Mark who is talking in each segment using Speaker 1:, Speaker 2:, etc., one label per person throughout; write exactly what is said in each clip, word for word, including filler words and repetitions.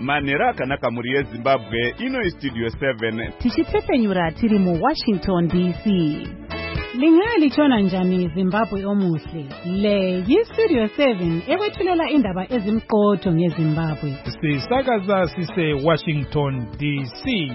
Speaker 1: Manera kanaka muri Zimbabwe ino Studio seven.
Speaker 2: Tichitefenyura tiri mu Washington D C. Lingali chona njani Zimbabwe omuhle. Le yi Studio seven ekwethulela indaba ezimqotho ngeZimbabwe.
Speaker 3: Sisakaza sise Washington D C.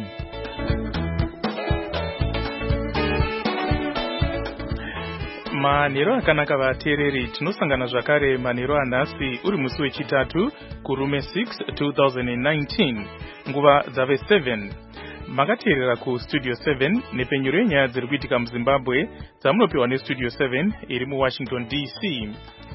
Speaker 3: Manero akanaka vateereri tinosangana zvakare manero anhasi uri musi wechitatu kurume six two thousand nineteen nguva dzave seven. Makateerera ku Studio seven nepenyuro yenyaya dziri kuitika muZimbabwe dzamunopiwa neStudio seven iri muWashington D C.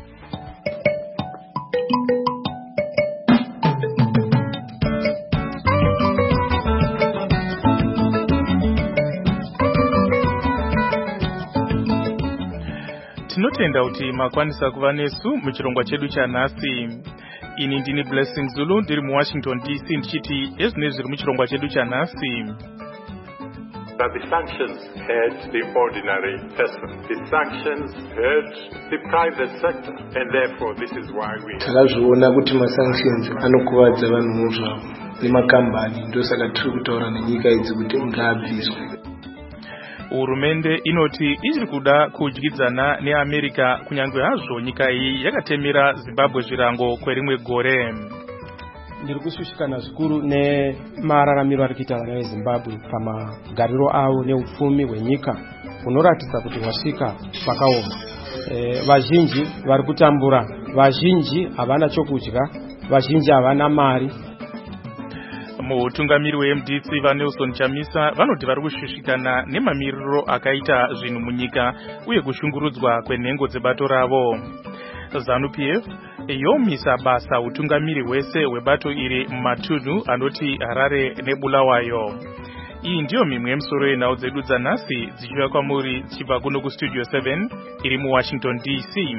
Speaker 3: Tinotenda kuti makwanisa kuva nesu muchirongwa chedu chanhasi. Ini ndini Blessing Zulu ndiri muWashington D C ndichiti ezvinezvi zviri muchirongwa chedu chanhasi.
Speaker 4: That the sanctions hurt the ordinary person. The sanctions hurt the private sector, and therefore this is why we
Speaker 5: takazviona kuti masanctions anokuvadza vanhu muzvavo nemakambani, ndosaka tiri kutaura nenyika idzi kuti ngabviswe.
Speaker 3: Hurumende inoti ichiri kuda kudyidzana neAmerica kunyange hazvo nyika iyi yakatemera Zimbabwe zvirango kwerimwe gore.
Speaker 6: Ndiri kushushikana zvikuru nemararamiro ari kuita vana veZimbabwe pamagariro avo neupfumi hwenyika unoratidza kuti wasvika pakaoma. E, vazhinji vari kutambura, vazhinji havana chokudya, vazhinji havana mari.
Speaker 3: Mutungamiri weM D C vaNelson Chamisa vanoti vari kushushikana nemamiriro akaita zvinhu munyika uye kushungurudzwa kwenhengo dzebato ravo. ZANU-P F yomisa basa utungamiri hwese hwebato iri mumatunhu anoti Harare neBulawayo. Iyi ndiyo mimwe yemisoro yenhau dzedu dzanhasi dzichiuya kwamuri dzichibva kuno kuStudio seven iri muWashington D C.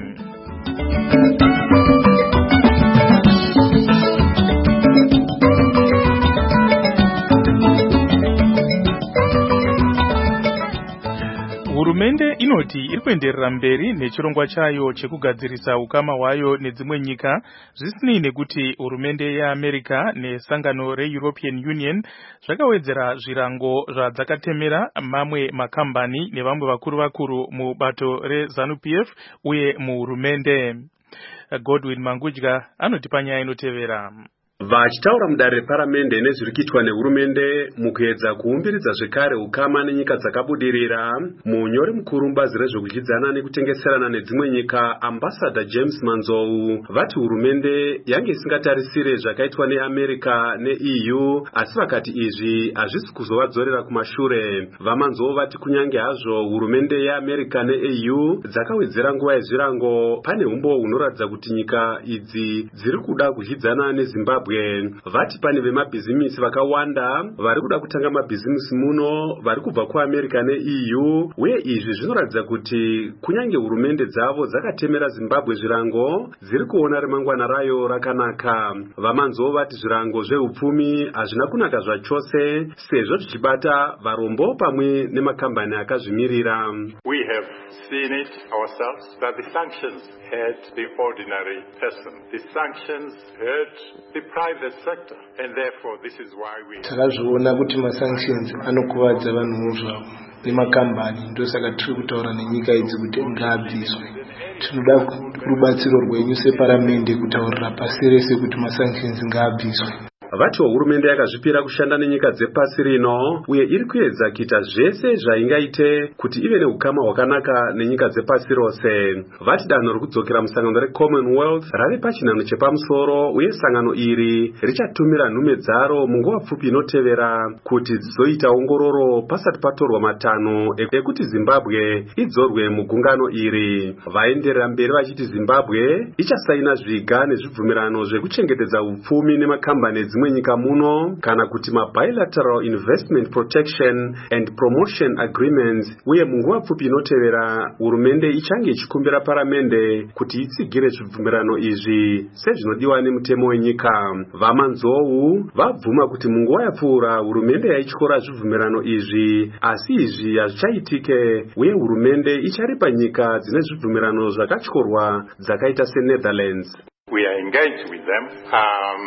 Speaker 3: Hurumende inoti iri kuenderera mberi nechirongwa chayo chekugadzirisa ukama hwayo nedzimwe nyika zvisinei nekuti hurumende yeAmerica nesangano reEuropean Union zvakawedzera zvirango zvadzakatemera mamwe makambani nevamwe vakuru vakuru mubato reZANU-P F uye muhurumende. Godwin Mangudya anoti panyaya inotevera.
Speaker 7: Vachitaura mudare reparamende nezviri kuitwa nehurumende mukuedza kuumbiridza zvekare ukama nenyika dzakabudirira, munyori mukuru mubazi rezvekudyidzana nekutengeserana nedzimwe nyika Ambassador James Manzou vati hurumende yange isingatarisire zvakaitwa neAmerica neE U, asi vakati izvi hazvisi kuzovadzorera kumashure. VaManzou vati kunyange hazvo hurumende yeAmerica neE U dzakawedzera nguva yezvirango, pane umbo hunoratidza kuti nyika idzi dziri kuda kudyidzana neZimbabwe. Vati pane vemabhizimisi vakawanda vari kuda kutanga mabhizimisi muno vari kubva kuAmerica neE U, uye izvi zvinoratidza kuti kunyange hurumende dzavo dzakatemera Zimbabwe zvirango dziri kuona remangwana rayo rakanaka. VaManzou vati zvirango zveupfumi hazvina kunaka zvachose sezvo zvichibata varombo pamwe nemakambani akazvimirira.
Speaker 4: We have seen it ourselves that the sanctions hurt the ordinary person. The sanctions hurt the private sector, and therefore this is why we
Speaker 5: takazviona kuti masanctions anokuvadza vanhu muzvavo nemakambani, ndosaka tiri kutaura nenyika idzi kuti ngabviswe. Tinoda rubatsiro rwenyu separamende kutaurira pasi rese kuti masanctions ngabviswe.
Speaker 7: Vati hurumende yakazvipira kushanda nenyika dzepasi rino uye iri kuedza kuita zvese zvaingaite kuti ive neukama hwakanaka nenyika dzepasi rose. Vati danho rekudzokera musangano reCommonwealth rave pachinhano chepamusoro uye sangano iri richatumira nhume dzaro munguva pfupi inotevera kuti dzizoita ongororo pasati patorwa matanho ekuti Zimbabwe idzorwe mugungano iri. Vaenderera mberi vachiti Zimbabwe ichasaina zviga nezvibvumirano zvekuchengetedza upfumi nemakambani dzimwe nyika muno kana kuti mabilateral investment protection and promotion agreements, uye munguva pfupi inotevera hurumende ichange ichikumbira paramende kuti itsigire zvibvumirano izvi sezvinodiwa nemutemo wenyika. VaManzou vabvuma kuti munguva yapfuura hurumende yaityora zvibvumirano izvi, asi izvi hazvichaitike uye hurumende icharipa nyika dzine zvibvumirano zvakatyorwa dzakaita seNetherlands.
Speaker 4: We are engaged with them. Um,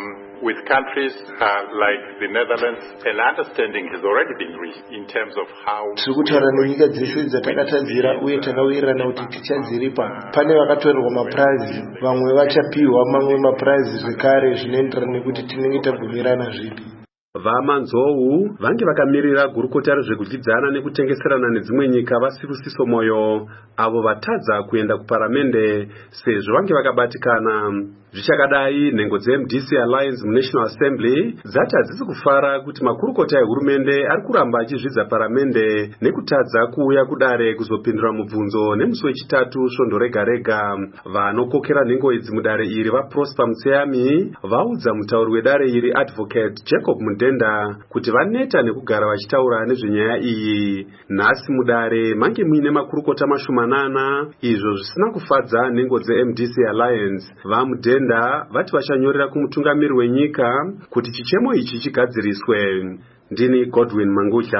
Speaker 4: with countries uh, like the Netherlands, an understanding has already been reached in terms of how
Speaker 5: tiri kutaura nenyika dzeshe dzatakatadzira uye takawirirana kuti tichadziripa. Pane vakatorerwa mapurazi, vamwe vachapiwa mamwe mapurazi zvekare zvinoenderana nekuti tinenge tabvumirana zvipi.
Speaker 7: Vamanzou vange vakamirira gurukota rezvekudyidzana nekutengeserana nedzimwe nyika vaSibusiso Moyo avo vatadza kuenda kuparamende sezvo vange vakabatikana. Zvichakadai, nhengo dzeM D C Alliance muNational Assembly dzati hadzisi kufara kuti makurukota ehurumende ari kuramba achizvidza paramende nekutadza kuuya kudare kuzopindura mubvunzo nemusi wechitatu svondo rega rega. Vanokokera nhengo idzi mudare iri vaProsper Mutseyami vaudza mutauri wedare iri Advocate Jacob Mundenda kuti vaneta nekugara vachitaura nezvenyaya iyi. Nhasi mudare mange muine makurukota mashomanana, izvo zvisina kufadza nhengo dzeM D C Alliance. VaMundenda vati vachanyorera kumutungamiri wenyika kuti chichemo ichi chigadziriswe. Ndini Godwin Mangutla.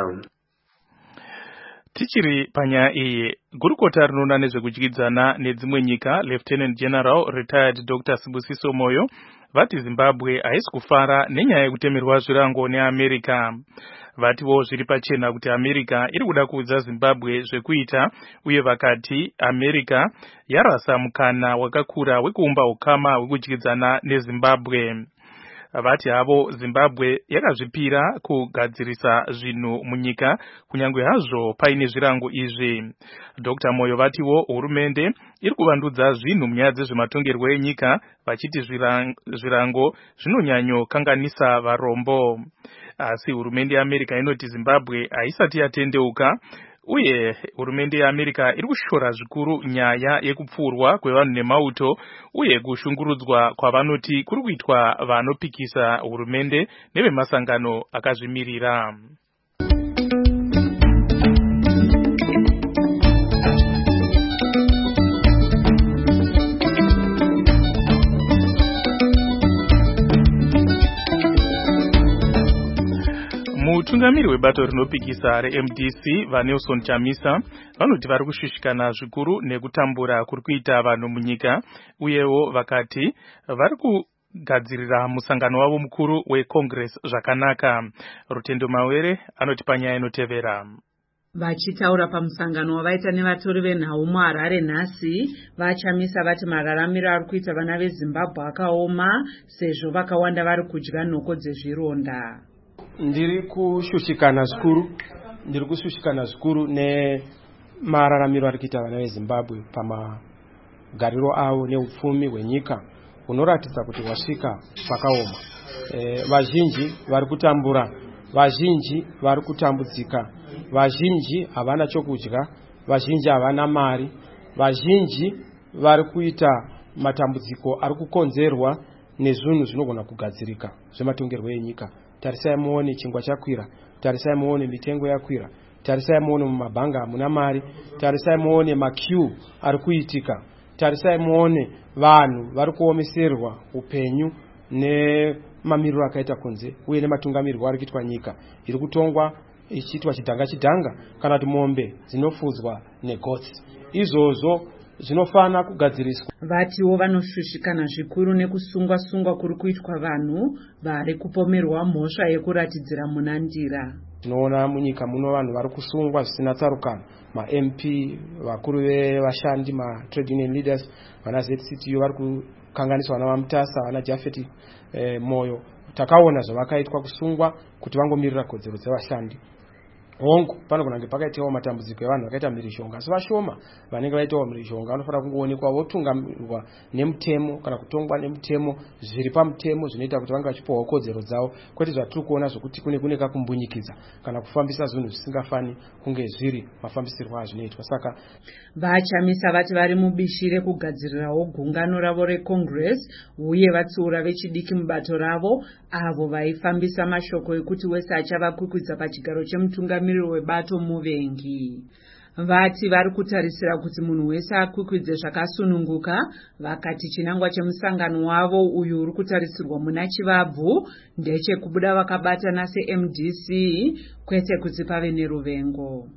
Speaker 3: Tichiri panyaya iyi, gurukota rinoona nezvekudyidzana nedzimwe nyika Lieutenant General Retired Doctor Sibusiso Moyo vati Zimbabwe haisi kufara nenyaya yekutemerwa zvirango neAmerica. Vatiwo zviri pachena kuti America iri kuda kuudza Zimbabwe zvekuita, uye vakati America yarasa mukana wakakura wekuumba ukama hwekudyidzana neZimbabwe. Vati havo Zimbabwe yakazvipira kugadzirisa zvinhu munyika kunyange hazvo paine zvirango izvi. Doctor Moyo vatiwo hurumende iri kuvandudza zvinhu munyaya dzezvematongerwo enyika vachiti zvirango zvinonyanyo kanganisa varombo. Asi hurumende yeAmerica inoti Zimbabwe haisati yatendeuka, uye hurumende yeAmerica iri kushora zvikuru nyaya yekupfurwa kwevanhu nemauto uye kushungurudzwa kwavanoti kuri kuitwa vanopikisa hurumende nevemasangano akazvimirira. Mutungamiri webato rinopikisa reM D C vaNelson Chamisa vanoti vari kushushikana zvikuru nekutambura kuri kuita vanhu munyika, uyewo vakati vari kugadzirira musangano wavo mukuru weCongress zvakanaka. Rutendo Mawere anoti panyaya inotevera.
Speaker 8: Vachitaura pamusangano wavaita nevatori venhau muHarare nhasi, vaChamisa vati mararamiro ari kuita vana veZimbabwe akaoma sezvo vakawanda vari kudya nhoko dzezvironda.
Speaker 6: Ndiri kushushikana zvikuru ndiri kushushikana zvikuru nemararamiro ari kuita vana veZimbabwe pamagariro avo neupfumi hwenyika hunoratidza kuti wasvika pakaoma. E, vazhinji vari kutambura, vazhinji vari kutambudzika, vazhinji havana chokudya, vazhinji havana mari, vazhinji vari kuita matambudziko ari kukonzerwa nezvinhu zvinogona kugadzirika zvematongerwo enyika. Tarisai muone chingwa chakwira, tarisai muone mitengo yakwira, tarisai muone mumabhanga hamuna mari, tarisai muone maqueue ari kuitika, tarisai muone vanhu vari kuomeserwa upenyu nemamiriro akaita kunze uye nematungamiriro ari kuitwa nyika iri kutongwa ichiitwa chidhanga chidhanga kana kuti mombe dzinofudzwa negotsi. Izvozvo zvinofana kugadziriswa.
Speaker 8: Vatiwo vanoshushikana zvikuru nekusungwa sungwa kuri kuitwa vanhu vari kupomerwa mhosva yekuratidzira munandira.
Speaker 6: Tinoona munyika muno vanhu vari kusungwa zvisina tsarukano, maM P, vakuru vevashandi, matrade union leaders, vana Z C T U vari kukanganiswa navaMutasa, vana Jafeti eh, Moyo. Takaona zvavakaitwa kusungwa kuti vangomirira kodzero dzevashandi. Hongu panogona kunge pakaitawo matambudziko evanhu vakaita mhirizhonga, asi vashoma vanenge vaitawo mhirizhonga vanofanira kungoonekwa votungamirwa nemutemo kana kutongwa nemutemo zviri pamutemo zvinoita kuti vange vachipiwawo kodzero dzavo, kwete zvatiri kuona zvokuti kune kune kakumbunyikidza kana kufambisa zvinhu zvisingafani kunge zviri mafambisirwo azvinoitwa. Saka
Speaker 8: vaChamisa vati vari mubishi rekugadzirirawo gungano ravo reCongress uye vatsiura vechidiki mubato ravo avo vaifambisa mashoko ekuti wese achavakwikudza pachigaro chemutungamiri webato muvengi. Vati vari kutarisira kuti munhu wese akwikwidze zvakasununguka, vakati chinangwa chemusangano wavo uyu uri kutarisirwa muna Chivabvu ndechekubuda vakabatana seM D C kwete kuti pave neruvengo.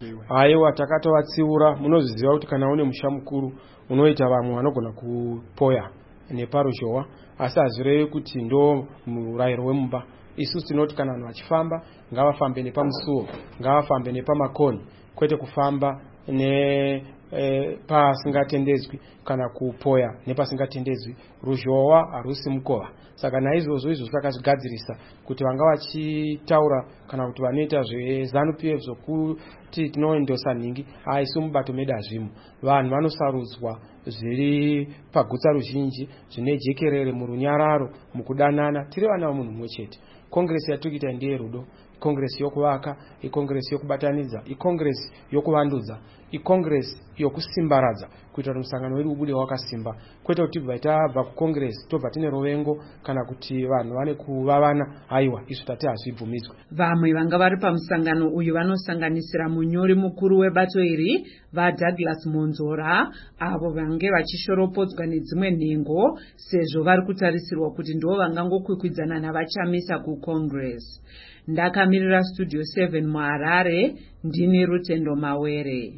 Speaker 6: Aiwa, takatovatsiura. Munozviziva kuti kana une musha mukuru unoita vamwe vanogona kupoya neparuzhowa, asi hazvireve kuti ndo murayiro wemumba. Isusu tinoti kana vanhu vachifamba ngavafambe nepamusuwo, ngavafambe nepamakoni, kwete kufamba ne e, pasingatendedzwi kana kupoya nepasingatendedzwi. Ruzhowa harusi mukova. Saka naizvozvo izvo takazvigadzirisa kuti vanga vachitaura kana kuti vanoita zveZANU-P F zvokuti tinoendosa nhingi haisi mubato medu hazvimo. Vanhu vanosarudzwa zviri pagutsa ruzhinji, zvine jekerere murunyararo, mukudanana, tiri vana vomunhu mumwe chete. Kongresi yatukita ndiye rudo, ikongresi yokuvaka, ikongresi yokubatanidza, ikongresi yokuvandudza, ikongresi yokusimbaradza kuita kuti musangano wedu ubude wakasimba, kwete kuti tibva tabva kukongresi tobva tine rovengo kana kuti vanhu vane kuvavana. Aiwa, izvo tati hazvibvumidzwe.
Speaker 8: Vamwe vanga vari pamusangano uyu vanosanganisira munyori mukuru webato iri vaDouglas Monzora, avo vange vachishoropodzwa nedzimwe nhengo sezvo vari kutarisirwa kuti ndo vangangokwikwidzana navachamisa kucongress. Ndakamirira Studio seven muHarare, ndini Rutendo Mawere.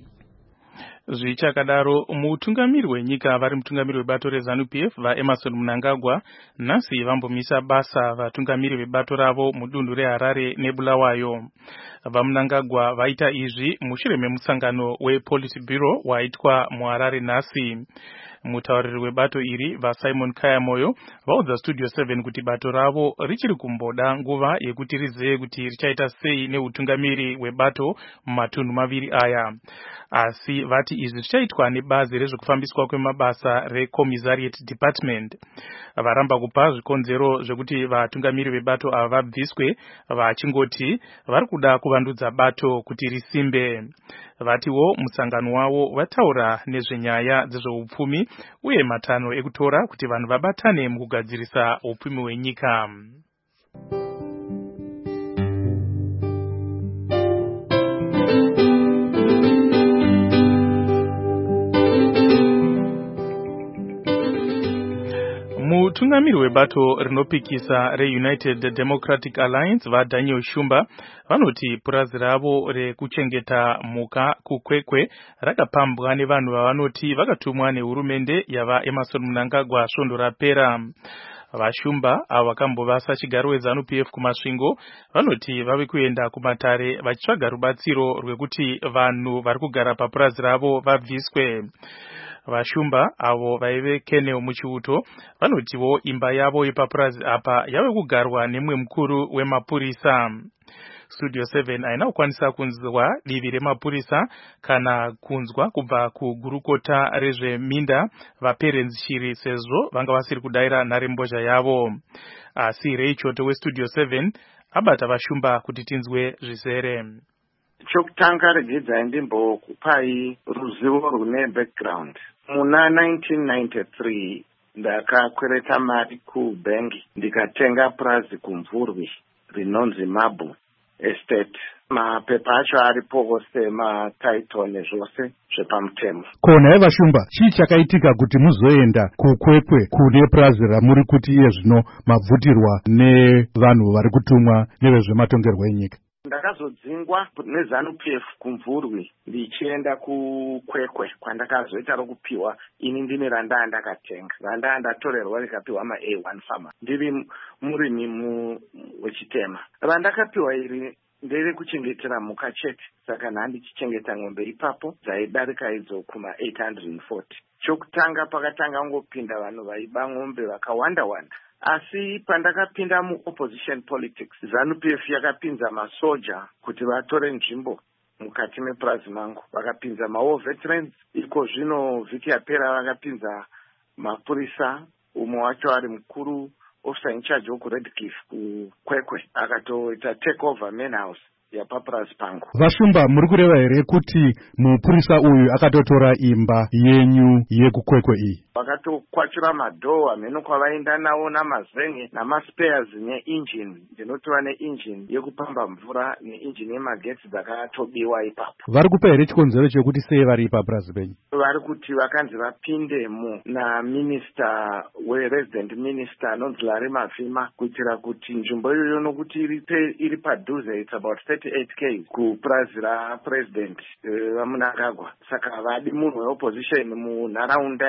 Speaker 3: Zvichakadaro, mutungamiri wenyika vari mutungamiri webato reZANU-P F vaEmmerson Mnangagwa nhasi vambomisa basa vatungamiri vebato ravo mudunhu reHarare neBulawayo. VaMnangagwa vaita izvi mushure memusangano wePolitburo waitwa muHarare nhasi. Mutauriri webato iri vaSimon Kayamoyo vaudza Studio seven kuti bato ravo richiri kumboda nguva yekuti rizive kuti richaita sei neutungamiri webato mumatunhu maviri aya. Asi vati izvi zvichaitwa nebazi rezvekufambiswa kwemabasa reCommissariat Department. Varamba kupa zvikonzero zvekuti vatungamiri vebato ava vabviswe, vachingoti vari kuda kuvandudza bato kuti risimbe. Vatiwo musangano wavo vataura nezvenyaya dzezveupfumi uye matanho ekutora kuti vanhu vabatane mukugadzirisa upfumi hwenyika. Mutungamiri webato rinopikisa reUnited Democratic Alliance vaDaniel Shumba vanoti purazi ravo rekuchengeta muka kukwekwe rakapambwa nevanhu vavanoti vakatumwa nehurumende yavaEmmerson Mnangagwa svondo rapera. VaShumba avo vakambovasa chigaro weZANU-P F kumasvingo vanoti vave kuenda kumatare vachitsvaga rubatsiro rwekuti vanhu vari kugara papurazi ravo vabviswe. VaShumba avo vaive Keneo muchiuto vanotiwo imba yavo yepapurazi apa yave kugarwa nemwe mukuru wemapurisa. Studio seven haina kukwanisa kunzwa divi remapurisa kana kunzwa kubva kugurukota rezveminda vaPerens Shiri sezvo vanga vasiri kudaira nharembozha yavo. Asi Reichoto weStudio seven abata VaShumba kuti tinzwe zvizere.
Speaker 9: Chokutanga regidzai ndimbokupai ruzivo rune background. Muna nineteen ninety-three ndakakwereta mari kubhengi ndikatenga purazi kumvurwi rinonzi Mabu Estate. Mapepa acho aripo semataito nezvose zvepamutemo.
Speaker 10: Kona yeVashumba, chii chakaitika kuti muzoenda kukwekwe kune purazi ramuri kuti iye zvino mabvutirwa nevanhu vari kutumwa nevezvematongerwo enyika?
Speaker 9: Ndakazodzingwa neZANU-P F kumvurwi ndichienda kukwekwe kwandakazoita rokupiwa ini ndine randa ndakatenga. Randa ndatorerwa rikapiwa ma A one farmer. Ndiri murimi wechitema. Randakapiwa iri ndere kuchengetera muka chete, saka ndandichichengeta ng'ombe ipapo dzaidarika idzo kuma eight hundred forty. Chokutanga pakatanga ngopinda vanhu vaiba ng'ombe vakawanda wanda. Asi pandakapinda mu-opposition politics, ZANU-P F yakapinza masoja kuti vatore nzvimbo mukati mepurazi mangu. Vakapinza ma-war veterans, iko zvino vhiki yapera vakapinza mapurisa, umwe wacho ari mukuru officer in charge wokuRed Cliff kukwekwe, akatoita take over main house yapapurazi pangu.
Speaker 10: VaShumba, muri kureva here kuti mupurisa uyu akatotora imba yenyu yekukwekwe iyi?
Speaker 9: Vakatokwachura madhoo hameno kwavaenda nawo namazenge namaspares neengine. Ndinotova neengine yekupamba mvura neengine yemagetsi dzakatobiwa ipapo.
Speaker 10: Vari kupa here chikonzero chekuti sei vari papurazi penyu?
Speaker 9: Vari kuti vakanzi vapindemo naminister weresident minister anonzi Larry Mavhima kuitira kuti nzvimbo iyoyo nokuti iri padhuze, it's about thirty-eight K kupurazi rapresident vaMnangagwa. Saka vadi munhu weopposition munharaunda yakadera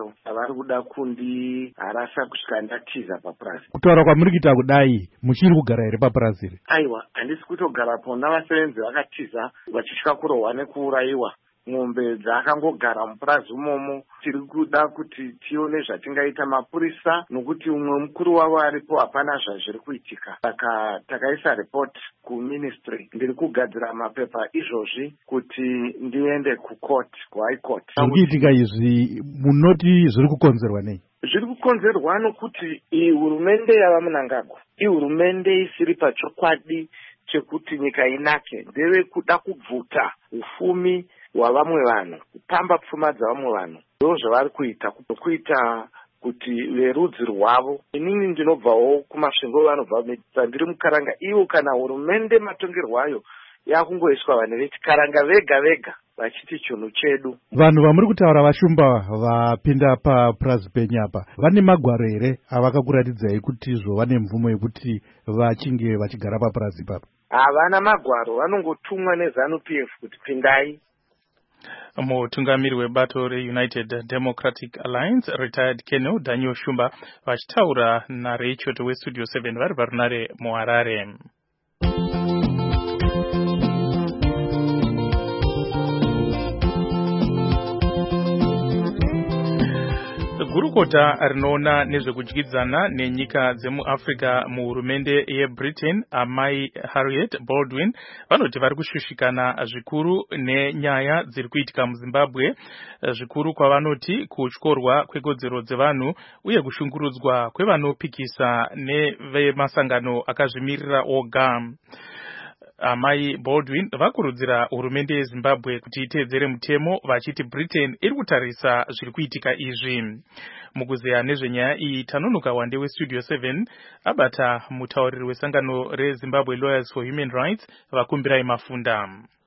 Speaker 9: torero vari kuda kundiharasa kusvika ndatiza papurazi.
Speaker 10: Kutaura kwamuri kuita kudai muchiri kugara here papurazi iri?
Speaker 9: Aiwa, handisi kutogara pona vasevenzi vakatiza vachitya kurohwa nekuurayiwa. Ng'ombe dzakangogara mupurazi umomo. Tiri kuda kuti tione zvatingaita mapurisa nokuti umwe mukuru wavo aripo, hapana zvazviri kuitika. Saka takaisa report kuministry. Ndiri kugadzira mapepa izvozvi kuti ndiende kucourt, kuhigh court.
Speaker 10: Zvirikuitika izvi munoti zviri kukonzerwa nei?
Speaker 9: Zviri kukonzerwa nokuti iyi hurumende yava Mnangagwa, iyi hurumende isiri pachokwadi chekuti nyika inake, ndeve kuda kubvuta ufumi hwavamwe vanhu, kupamba pfuma dzavamwe vanhu. Ndo zvavari kuita, kuita kuti verudzi rwavo. Inini ndinobvawo kumasvingo, vanobva ndiri mukaranga. Ivo kana hurumende matongerwo ayo yakungoiswa vanhu vechikaranga vega vega vachiti chinhu chedu.
Speaker 10: Vanhu vamuri kutaura vashumba vapinda papurazi penyu apa vane magwaro here avakakuratidzai kuti izvo vane mvumo yekuti vachinge vachigara papurazi ipapo?
Speaker 9: Havana magwaro, vanongotumwa neZANU-P F kuti pindai.
Speaker 3: Mutungamiri webato reUnited Democratic Alliance retired Colonel Daniel Shumba vachitaura naReichoto weStudio seven vari parunare muHarare. Gurukota rinoona nezvekudyidzana nenyika dzemuAfrica muhurumende yeBritain, amai Harriet Baldwin, vanoti vari kushushikana zvikuru nenyaya dziri kuitika muZimbabwe, zvikuru kwavanoti kutyorwa kwekodzero dzevanhu uye kushungurudzwa kwevanopikisa nevemasangano akazvimirira oga. Amai Baldwin vakurudzira hurumende yeZimbabwe kuti iteedzere mutemo vachiti Britain iri kutarisa zviri kuitika izvi. Mukuzeya nezvenyaya iyi tanonoka wande weStudio seven abata mutauriri wesangano reZimbabwe Lawyers for Human Rights vakumbirai mafunda.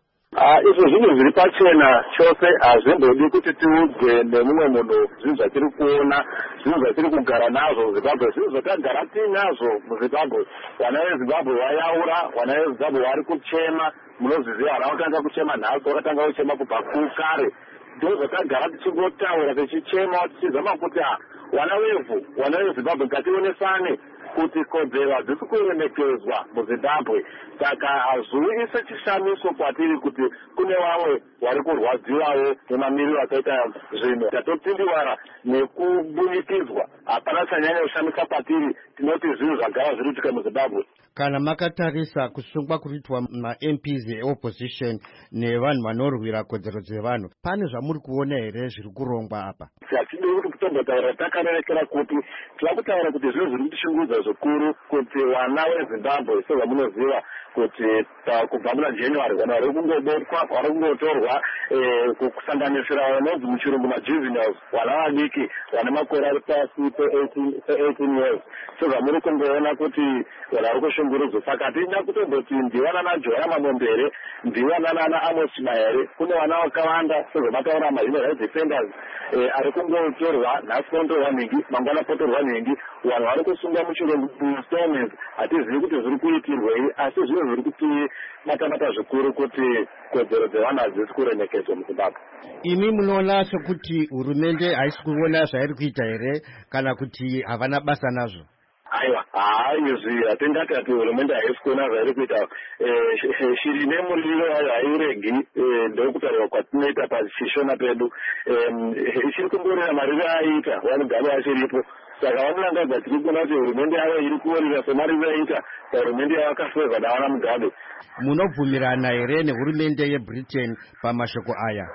Speaker 11: Izvo zvinhu zviri pachena chose hazvimbodi kuti tiudze nemumwe munhu zvinhu zvatiri kuona, zvinhu zvatiri kugara nazvo muZimbabwe, zvinhu zvatagara tinazvo muZimbabwe. Vana veZimbabwe vayaura, vana veZimbabwe vari kuchema, munozviziva vana vakatanga kuchema nhasi, vakatanga kuchema kubva kare. Ndo zvatagara tichingotaura tichichema tichizama kuti vana vevhu, vana veZimbabwe ngationesane kuti kodzero hadzisi kuremekedzwa muZimbabwe. Saka hazviise chishamiso kwatiri kuti kune vamwe vari kurwadziwawo nemamiriro akaita zvinhu. Tatopindiwara nekubunikidzwa, hapana chanyanya kushamisa kwatiri, tinoti zvinhu zvagara zviri kuitika muZimbabwe.
Speaker 12: Kana makatarisa kusungwa kuitwa maM Ps eopposition nevanhu vanorwira kodzero dzevanhu, pane zvamuri kuona here zviri kurongwa apa?
Speaker 11: Hatidi kuti kutombotaura takarerekera kuti tava kutaura kuti zvinhu zviri kutishungurudza zvikuru kuti vana veZimbabwe sezvamunoziva kuti kubva muna January vanhu vari kungobotwa, vari kungotorwa kusanganisira vanonzi muchirungu majuveniles, vana vadiki vane makore ari pasi pe-eighteen years. Sezvamuri kungoona kuti vanhu vari kushungurudzwa. Saka hatina kutomboti ndivana naJoya Mamombere, ndivana nana Amos Mahere, kune vana vakawanda sezvamataura mahuman rights defenders ari kungotorwa nhasi potorwa nhingi, mangwana potorwa nhingi, vanhu vari kusungwa muchirungu installment. Hatizivi kuti zviri kuitirwei, asi zvinhu zviri kutibata-bata zvikuru kuti kodzero dzevanhu hadzisi kuremekedzwa muZimbabwe.
Speaker 12: Imi munoona sekuti hurumende haisi kuona zvairi kuita here kana kuti havana basa nazvo?
Speaker 11: Aiwa, haa izvi hatingati ati hurumende haisi kuona zvairi kuita. Shiri nemuriro wayo hairegi, ndokutaurwa kwatinoita pachishona pedu. Ichiri kungorira mariro aiita vanogaro achiripo. Saka vamunangagwa tiri kuona kuti hurumende yavo iri kuorera semariro aiita pahurumende yavakafeva navana Mugabe.
Speaker 12: Munobvumirana here nehurumende yeBritain pamashoko aya?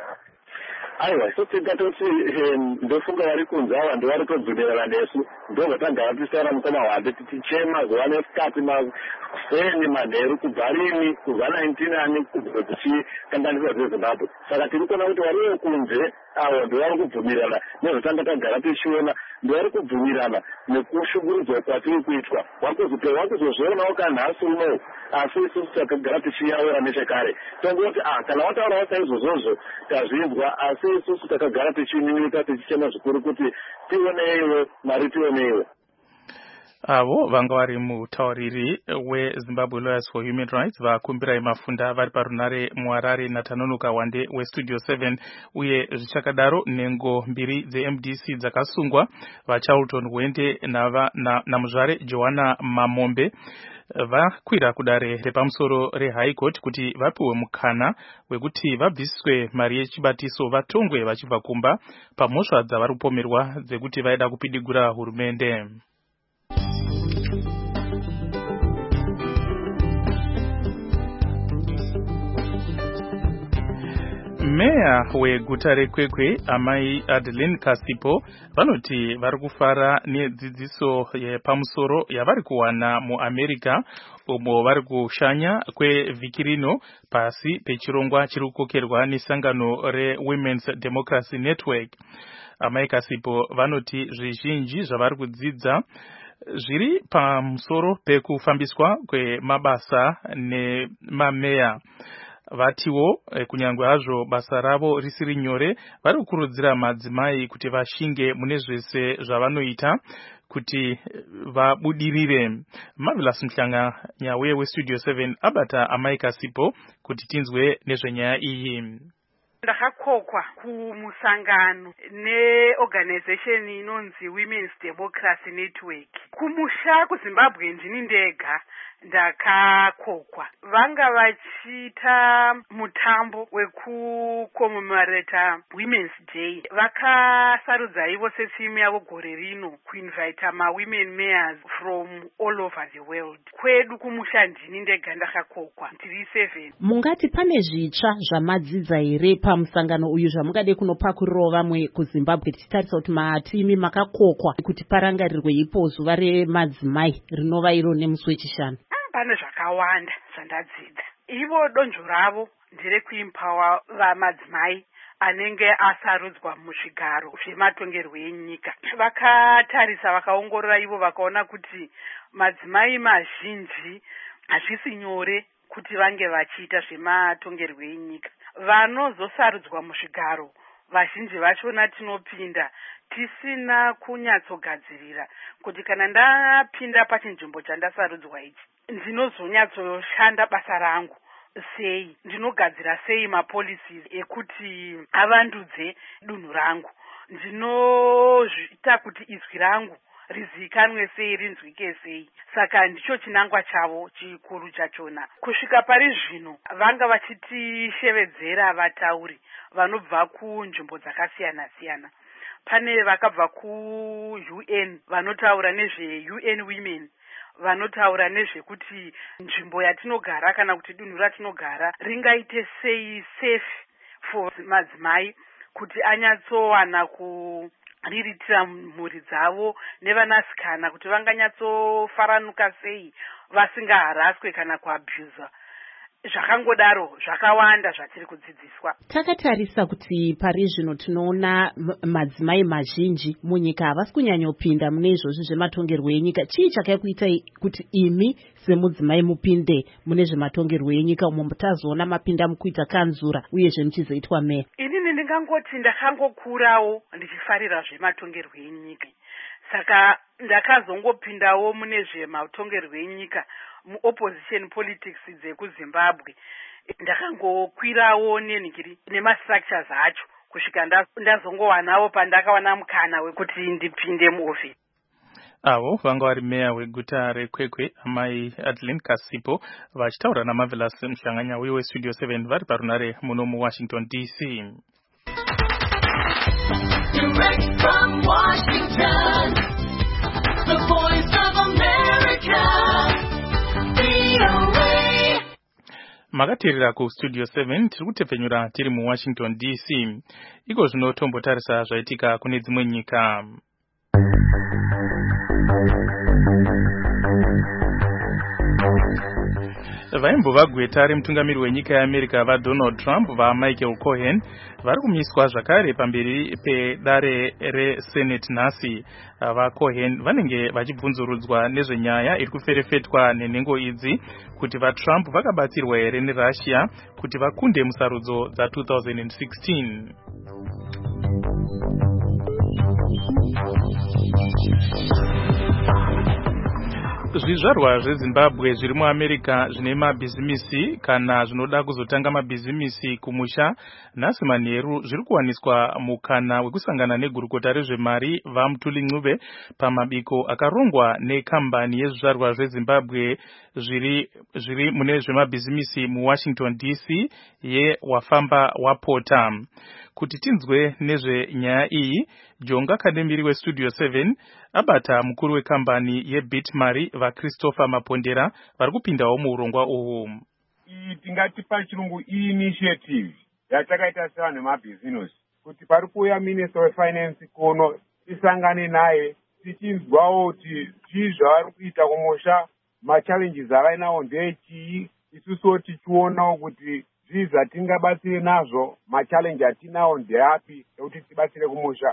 Speaker 11: Aiwa, so tingatoti ndofunga vari kunze ava ndovari kubvumirana nesu, ndozvatagara tisaura mukamahwande tichichema zuva nesikati mafeni manheru kubva rini, kubva nineteen ani kubva tichikanganisa zveZimbabwe. Saka tiri kuona kuti variwo kunze avo ndovari kubvumirana nezvatanga tagara tichiona, ndovari kubvumirana nekushungurudzwa kwatiri kuitwa. Wakuzozvionawo kanhasi unowu, asi isusu takagara tichiyaura nechekare. Tongoti kana wataurawo saizvozvozvo tazvinzwa, asi isusu takagara tichininita tichichema zvikuru kuti tioneiwo mari tioneiwo.
Speaker 3: avo vanga vari mutauriri weZimbabwe Lawyers for Human Rights vakumbira mafunda vari parunare muHarare naTanonoka Wande weStudio seven uye zvichakadaro nhengo mbiri dzeM D C dzakasungwa vaCharlton Wende namuzvare Joanna Mamombe vakwira kudare repamusoro reHigh Court kuti vapiwe mukana wekuti vabviswe mari yechibatiso vatongwe vachibva kumba pamhosva dzavari kupomerwa dzekuti vaida kupidigura hurumende. Meya weguta reKwekwe amai Adeline Kasipo vanoti vari kufara nedzidziso yepamusoro yavari kuwana muAmerica umo vari kushanya kwevhiki rino pasi pechirongwa chiri kukokerwa nesangano reWomen's Democracy Network. Amai Kasipo vanoti zvizhinji zvavari kudzidza zviri pamusoro pekufambiswa kwemabasa nemameya. Vatiwo kunyangwe hazvo basa ravo risiri nyore vari kukurudzira madzimai kuti vashinge mune zvese zvavanoita kuti vabudirire. Marvelous Mhlanga uye weStudio seven abata amai Kasipo kuti tinzwe nezvenyaya iyi.
Speaker 13: Ndakakokwa kumusangano neorganization inonzi Women's Democracy Network. Kumusha kuZimbabwe ndini ndega ndakakokwa. Vanga vachiita mutambo wekucommemorata Women's Day. Vakasarudza ivo sesimu yavo gore rino kuinvita ma-women mayors from all over the world. Kwedu kumusha ndini ndega ndakakokwa. Ndiri seven.
Speaker 2: Mungati pane zvitsva zvamadzidza here pamusangano uyu zvamungade kunopakurirawo vamwe kuZimbabwe tichitarisa kuti matimi makakokwa kuti parangarirwe ipo zuva remadzimai rinova iro nemusi wechishanu?
Speaker 13: Pane zvakawanda zvandadzidza. Ivo donzvo ravo nderekuimpawa vamadzimai anenge asarudzwa muzvigaro zvematongerwo enyika. Vakatarisa vakaongorora ivo vakaona kuti madzimai mazhinji hazvisi nyore kuti vange vachiita zvematongerwo enyika. Vanozosarudzwa muzvigaro vazhinji vachona tinopinda tisina kunyatsogadzirira kuti kana ndapinda pachinzvimbo chandasarudzwa ichi ndinozonyatsoshanda basa rangu sei, ndinogadzira sei mapolicies ekuti avandudze dunhu rangu, ndinozvita kuti izwi rangu rizikanwe sei, rinzwike sei. Saka ndicho chinangwa chavo chikuru chachona. Kusvika pari zvino vanga vachitishevedzera vatauri vanobva kunzvimbo dzakasiyana siyana. Pane vakabva kuU N vanotaura nezve-U N Women, vanotaura nezvekuti nzvimbo yatinogara kana kuti dunhu ratinogara ringaite sei safe for madzimai kuti anyatsowana ku riritira mhuri dzavo nevanasikana kuti vanganyatsofaranuka sei vasingaharaswe kana kuabhuza. Zvakangodaro zvakawanda zvatiri kudzidziswa.
Speaker 2: Takatarisa kuti pari zvino tinoona madzimai mazhinji munyika havasi kunyanyopinda mune izvozvo zvematongerwo enyika. Chii chakakuitai kuti imi semudzimai mupinde mune zvematongerwo enyika umo mutazoona mapinda mukuita kanzura uyezve muchizoitwa meya?
Speaker 13: Inini ndingangoti ndakangokurawo ndichifarira zvematongerwo enyika. Saka ndakazongopindawo mune zvematongerwo enyika mu-opposition politics dzekuZimbabwe. Ndakangokwirawo nenhingiri nemastructures acho kusvika ndazongowanawo pandakawana mukana wekuti ndipinde muofisi.
Speaker 3: Avo vanga vari meya weguta reKwekwe amai Adeline Kasipo vachitaura naMarvelous Mhlanga uye weStudio seven vari parunare muno muWashington D C. Direct from Washington, the voice of America, V O A. Makateerera kuStudio seven tiri kutepfenyura tiri muWashington D C. Iko zvino tombotarisa zvaitika kune dzimwe nyika. Vaimbova gweta remutungamiri wenyika yeAmerica vaDonald Trump vaMichael Cohen vari kumiswa zvakare pamberi pedare reSenate nhasi. VaCohen vanenge vachibvunzurudzwa nezvenyaya iri kuferefetwa nenhengo idzi kuti vaTrump vakabatsirwa here neRussia kuti vakunde musarudzo dza-twenty sixteen. Zvizvarwa zveZimbabwe zviri muAmerica zvine mabhizimisi kana zvinoda kuzotanga mabhizimisi kumusha nhasi manheru zviri kuwaniswa mukana wekusangana negurukota rezvemari vaMutuli Ncube pamabiko akarongwa nekambani yezvizvarwa zveZimbabwe zviri zviri mune zvemabhizimisi muWashington D C yeWafamba Wapota. Kuti tinzwe nezvenyaya iyi, Jonga Kademiri weStudio seven abata mukuru wekambani yeBitMari vaChristopher Mapondera vari kupindawo muurongwa uhu.
Speaker 14: Iyi tingati pachirungu initiative yatakaita sevanhu vemabhizinesi kuti pari kuuya Minister weFinance kuno tisangane naye tichinzwawo kuti zvii zvavari kuita kumusha, machallenges avainawo ndechii, isusuwo tichionawo kuti zvii zvatingabatsire nazvo, machallenges atinawo ndeapi ekuti tibatsire kumusha.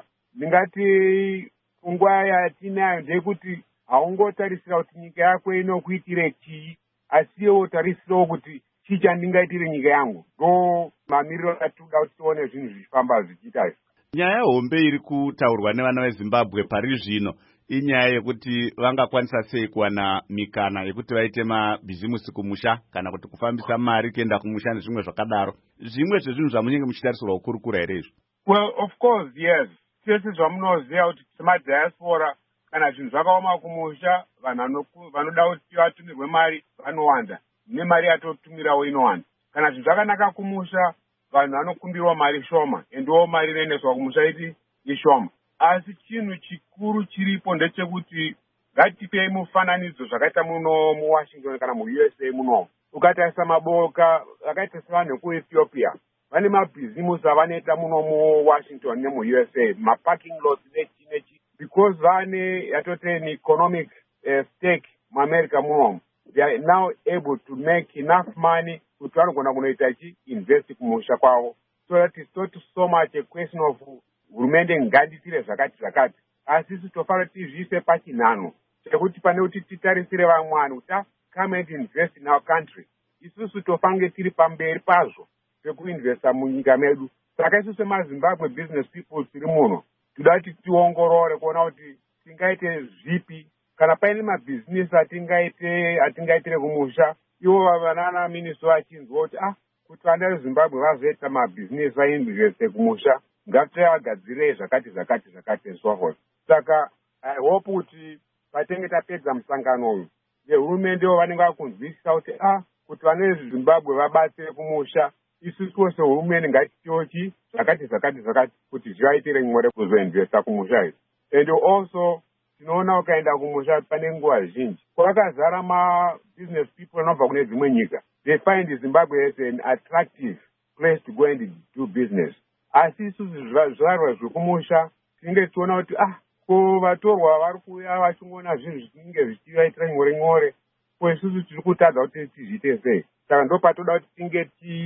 Speaker 14: Ndingati nguva yatinayo ndeyekuti haungotarisira kuti nyika yako inokuitire chii, asiwo tarisirawo kuti chii chandingaitire nyika yangu. Ndo mamiriro atinoda kuti tione zvinhu zvichifamba zvichiita.
Speaker 1: Nyaya hombe iri kutaurwa nevana veZimbabwe pari zvino inyaya yekuti vangakwanisa sei kuwana mikana yekuti vaite mabhizimusi kumusha kana kuti kufambisa mari kuenda kumusha nezvimwe zvakadaro. Zvimwe zvezvinhu zvamunenge muchitarisirwa kukurukura here izvo?
Speaker 14: Well, of course, yes. Tese zvamunoziva kuti semadiaspora kana zvinhu zvakaoma kumusha, vanhu vanoda kuti vatumirwe mari vanowanda, nemari yatotumirawo inowanda. Kana zvinhu zvakanaka kumusha, vanhu vanokumbirwa mari shoma, endiwo mari inoendeswa kumusha iti ishoma. Asi chinhu chikuru chiripo ndechekuti ngatipei mufananidzo zvakaita muno muWashington kana muU S A muno. Ukatarisa maboka akaita sevanhu vekuEthiopia vane mabhizimusi avanoita muno muWashington nemuU S A, maparking lots nechi nechi, because vane yatoti an economic uh, stake muAmerica muno. They are now able to make enough money kuti vanogona kunoita chi invest kumusha kwavo. So that is not so much a question of hurumende nganditire zvakati zvakati, asi isi tofanira tizviise pachinhano chekuti pane kuti titarisire vamwani kuti come and invest in our country. Isusu tofange tiri pamberi pazvo pekuinvesta munyika medu. Saka isusu semaZimbabwe business people tiri muno toda kuti tiongorore kuona kuti tingaite zvipi kana paine mabhizinesi atingaite atingaitire kumusha. Ivo vanana minister vachinzwa kuti ah kuti vana veZimbabwe vazoita mabhizinesi vainveste kumusha, ngativagadzire zvakati zvakati zvakati zvavo. Saka I hope kuti patenge tapedza musangano uyu vehurumende vanenge vakunzwisisa kuti ah kuti vana veZimbabwe vabatsire kumusha, isusuwo sehurumende ngatitiochi zvakati zvakati zvakati kuti zvivaitire nyore kuzoinvesta kumusha izvi. And also tinoona ukaenda kumusha pane nguva zhinji kwakazara ma-business people anobva kune dzimwe nyika. They find Zimbabwe as an attractive place to go and do business. Asi isusu zvivarwa zvekumusha tinenge tichiona kuti ah ko vatorwa vari kuuya vachingoona zvinhu zvinenge zvichivaitira nyore nyore, ko isusu tiri kutadza kuti tizviite sei. Saka ndo patoda kuti tinge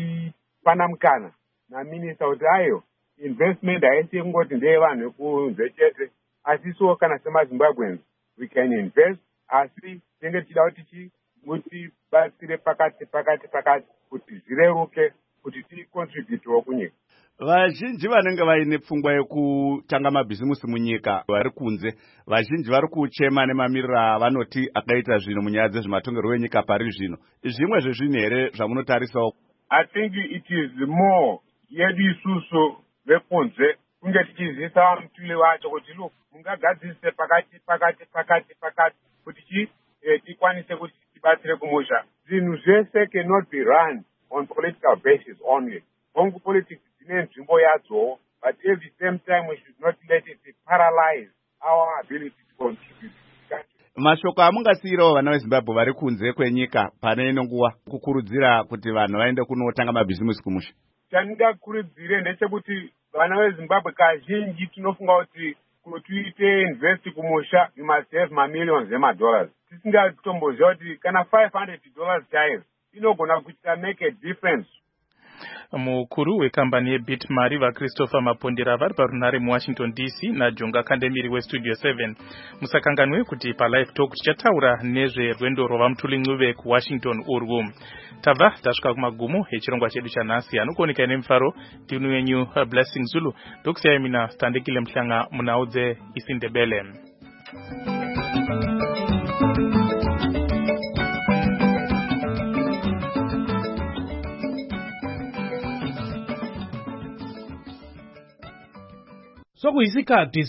Speaker 14: tipana mukana naminista kuti ayo investment haisi kungoti ndeyevanhu vekunze chete, asi isuwo kana semaZimbabweans we can invest, asi tinenge tichida kuti tibatsire pakati pakati pakati kuti zvireruke kuti ticontributewo kunyika.
Speaker 1: Vazhinji vanenge vaine pfungwa yekutanga mabhizimusi munyika vari kunze, vazhinji vari kuchema nemamiriro avanoti akaita zvino munyaya dzezvematongerwo enyika pari zvino. Zvimwe zvezvinhu here zvamunotarisawo?
Speaker 14: I think it is more yedu isusu vekunze kunge tichizisa mutule wacho kuti look mungagadzise pakati pakati pakati pakati kuti chi eh, tikwanise kuti tibatsire kumusha. Zvinhu zvese cannot be run on political basis only. Bongo politics dzine nzvimbo yadzo, but at the same time we should not let it paralyze our ability to contribute.
Speaker 1: Mashoko amungasiyirawo vana veZimbabwe vari kunze kwenyika pane ino nguva kukurudzira kuti vanhu vaende kunotanga mabhizimusi kumusha?
Speaker 14: Chandingakurudzire ndechekuti vana veZimbabwe kazhinji tinofunga kuti kuti uite invest kumusha you must have mamillions emadollars. Tisingatomboziva kuti kana five hundred dollars chaiyo inogona kuita make a difference.
Speaker 3: Mukuru wekambani yeBitMari vaChristopher Mapondera vari parunare muWashington D C naJonga Kandemiri weStudio seven. Musakanganwe kuti paLive Talk tichataura nezverwendo rwavaMutuli Ncube kuWashington urwu. Tabva tasvika kumagumo echirongwa chedu chanhasi anokuoneka nemufaro ndini wenyu Blessing Zulu ndokusiyai mina Standekile Mhlanga munaudze isiNdebele.
Speaker 15: kuisikati